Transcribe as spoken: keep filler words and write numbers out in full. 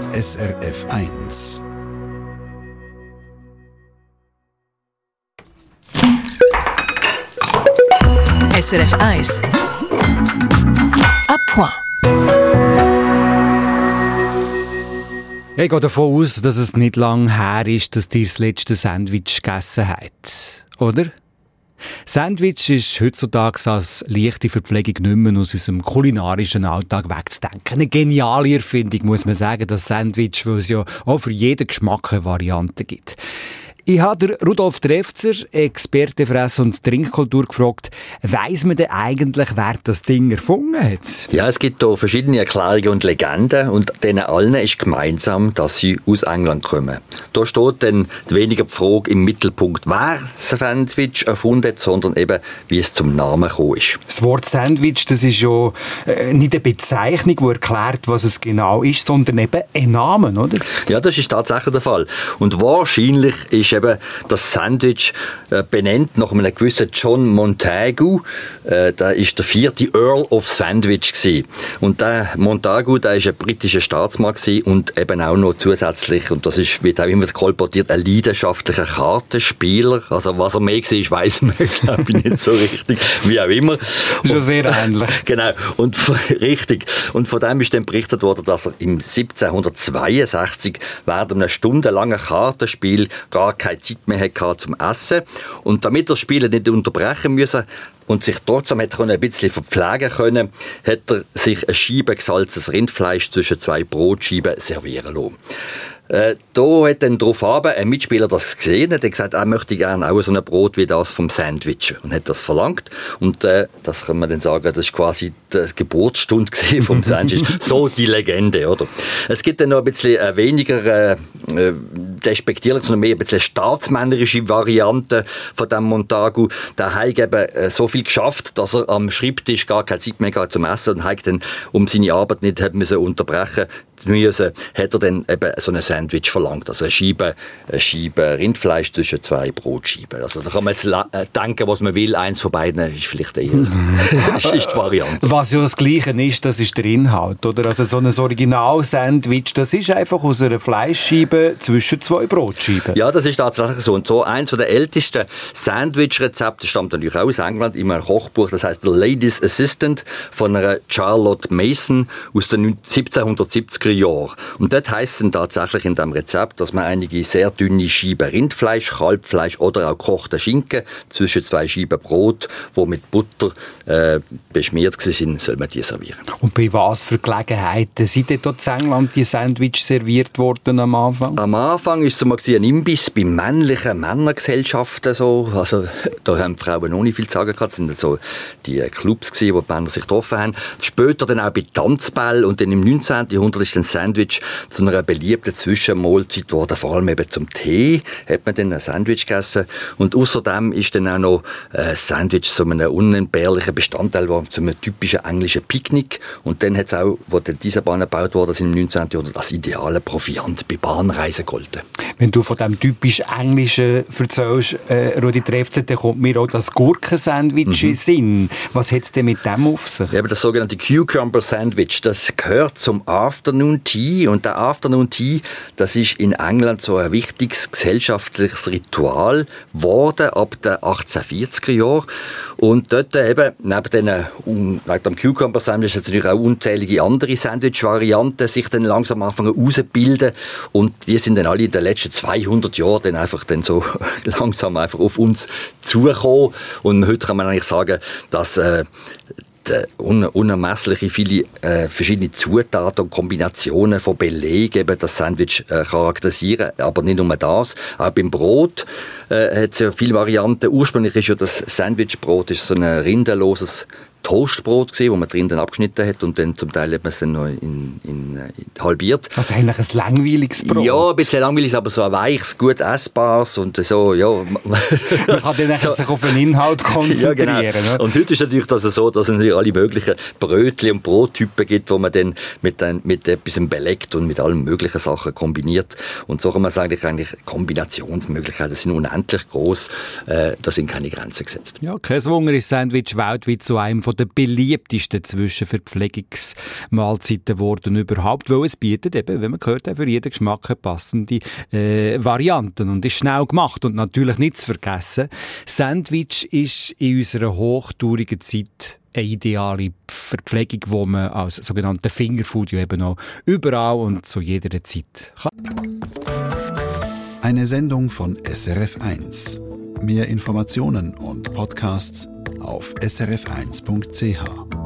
S R F eins. S R F eins. À point. Ich gehe davon aus, dass es nicht lange her ist, dass ihr das letzte Sandwich gegessen habt. Oder? Sandwich ist heutzutage als leichte Verpflegung nicht mehr aus unserem kulinarischen Alltag wegzudenken. Eine geniale Erfindung, muss man sagen, das Sandwich, weil es ja auch für jeden Geschmack eine Variante gibt. Ich habe Rudolf Trefzer, Experte für Ess- und Trinkkultur, gefragt, weiss man denn eigentlich, wer das Ding erfunden hat? Ja, es gibt hier verschiedene Erklärungen und Legenden und denen allen ist gemeinsam, dass sie aus England kommen. Da steht dann weniger die Frage im Mittelpunkt, wer das Sandwich erfunden hat, sondern eben, wie es zum Namen gekommen ist. Das Wort Sandwich, das ist ja äh, nicht eine Bezeichnung, die erklärt, was es genau ist, sondern eben ein Name, oder? Ja, das ist tatsächlich der Fall. Und wahrscheinlich ist eben das Sandwich äh, benannt nach einem gewissen John Montagu. Äh, der ist der vierte Earl of Sandwich gewesen. Und der Montagu, der ist ein britischer Staatsmann gewesen und eben auch noch zusätzlich, und das ist, wird auch immer kolportiert, ein leidenschaftlicher Kartenspieler. Also was er mehr war, weiss man, glaube ich, nicht so richtig, wie auch immer. Schon sehr ähnlich. Genau. Und richtig. Und von dem ist dann berichtet worden, dass er im siebzehnhundertzweiundsechzig während einem stundenlangen Kartenspiel gar keine Zeit mehr hatte zum Essen. Und damit er das Spiel nicht unterbrechen musste und sich trotzdem hat ein bisschen verpflegen können, hat er sich eine Scheibe gesalzenes Rindfleisch zwischen zwei Brotscheiben servieren lassen. Äh, da hat dann darauf ein Mitspieler das gesehen, hat gesagt, er möchte gerne auch so ein Brot wie das vom Sandwich und hat das verlangt. Und äh, das kann man dann sagen, das ist quasi die Geburtsstunde vom Sandwich. So die Legende, oder? Es gibt dann noch ein bisschen äh, weniger äh, despektierlich, sondern mehr ein bisschen staatsmännerische Variante von dem Montagu. Der hat eben äh, so viel geschafft, dass er am Schreibtisch gar keine Zeit mehr hatte zum Essen und hat dann, um seine Arbeit nicht hat müssen unterbrechen müssen, hat er dann eben so ein Sandwich verlangt. Also eine Scheibe, eine Scheibe Rindfleisch zwischen zwei Brotscheiben. Also da kann man jetzt denken, was man will. Eins von beiden ist vielleicht eher ist, ist die Variante. Was ja das Gleiche ist, das ist der Inhalt, oder? Also so ein Original-Sandwich, das ist einfach aus einer Fleischscheibe zwischen zwei Brotscheiben. Ja, das ist tatsächlich so. Und so eins der ältesten Sandwich-Rezepte stammt natürlich auch aus England, in einem Kochbuch, das heißt The Lady's Assistant von einer Charlotte Mason aus den siebzehnhundertsiebziger Jahren. Und dort heisst es dann tatsächlich in diesem Rezept, dass man einige sehr dünne Scheiben Rindfleisch, Kalbfleisch oder auch gekochten Schinken zwischen zwei Scheiben Brot, die mit Butter äh, beschmiert sind, soll man die servieren. Und bei was für Gelegenheiten sind denn dort in England die Sandwich serviert worden am Anfang? Am Anfang war es mal ein Imbiss bei männlichen Männergesellschaften. So. Also, da haben die Frauen noch nicht viel zu sagen gehabt. Das sind so die Clubs gewesen, wo die Männer sich getroffen haben. Später dann auch bei Tanzbällen und dann im neunzehnten Jahrhundert ist ein Sandwich zu einer beliebten Zwischenmahlzeit geworden. Vor allem eben zum Tee hat man dann ein Sandwich gegessen. Und außerdem ist dann auch noch ein Sandwich zu einem unentbehrlichen Bestandteil geworden, zu einem typischen englischen Picknick. Und dann hat es auch, wo dann diese Bahnen gebaut worden sind im neunzehnten Jahrhundert, das ideale Proviant bei Bahnreisen gegolten. Wenn du von dem typisch Englischen erzählst, äh, Rudi Trefzer, dann kommt mir auch das Gurkensandwich mhm. in Sinn. Was hat es denn mit dem auf sich? Ja, das sogenannte Cucumber Sandwich, das gehört zum Afternoon Tea. Und der Afternoon Tea, das ist in England so ein wichtiges gesellschaftliches Ritual geworden ab den achtzehnhundertvierziger Jahren. Und dort eben, neben den, neben dem Cucumber Sandwich, hat es natürlich auch unzählige andere Sandwich-Varianten sich dann langsam anfangen auszubilden. Und die sind dann alle in den letzten zweihundert Jahren dann einfach dann so langsam einfach auf uns zugekommen. Und heute kann man eigentlich sagen, dass äh, un- unermessliche viele äh, verschiedene Zutaten und Kombinationen von Belegen eben das Sandwich äh, charakterisieren. Aber nicht nur das, auch beim Brot äh, hat es ja viele Varianten. Ursprünglich ist ja das Sandwichbrot ist so ein rindenloses Toastbrot gesehen, wo man drin dann abgeschnitten hat und dann zum Teil hat man es dann noch in, in, in halbiert. Also eigentlich ein langweiliges Brot? Ja, ein bisschen langweilig, aber so ein weiches, gut essbares und so, ja. Man kann dann so, sich auf den Inhalt konzentrieren. Ja, genau. Und heute ist natürlich das so, dass es natürlich alle möglichen Brötchen und Brottypen gibt, wo man dann mit, ein, mit etwas belegt und mit allen möglichen Sachen kombiniert. Und so kann man sagen, eigentlich Kombinationsmöglichkeiten sind unendlich groß. Äh, da sind keine Grenzen gesetzt. Ja, kein Wunder ist Sandwich weltweit zu einem von den beliebtesten Zwischenverpflegungsmahlzeiten geworden überhaupt, weil es bietet eben, wenn man gehört hat, für jeden Geschmack passende äh, Varianten und ist schnell gemacht und natürlich nicht zu vergessen. Sandwich ist in unserer hochtourigen Zeit eine ideale Verpflegung, die man als sogenannte Fingerfood ja eben auch überall und zu jeder Zeit kann. Eine Sendung von S R F eins. Mehr Informationen und Podcasts auf s r f eins punkt c h.